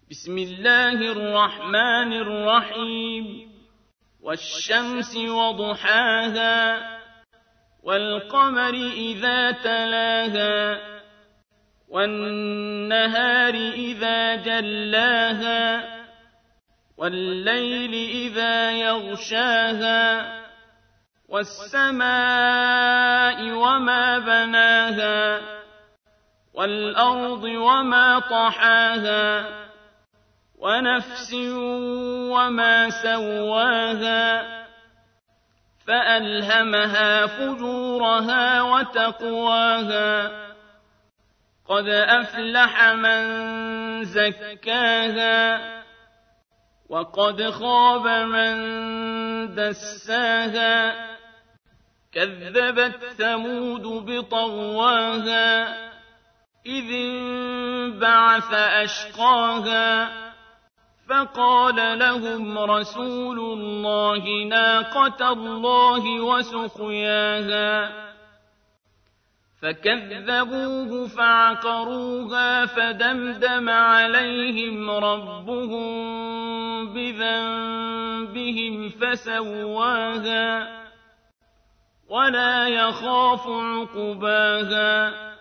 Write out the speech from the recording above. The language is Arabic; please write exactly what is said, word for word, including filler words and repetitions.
بسم الله الرحمن الرحيم والشمس وضحاها والقمر إذا تلاها والنهار إذا جلاها والليل إذا يغشاها والسماء وما بناها والأرض وما طحاها ونفس وما سواها فألهمها فجورها وتقواها قد أفلح من زكاها وقد خاب من دساها كذبت ثمود بطغواها إذ انبعث أشقاها فقال لهم رسول الله ناقة الله وسقياها فكذبوه فعقروها فدمدم عليهم ربهم بذنبهم فسواها ولا يخاف عقباها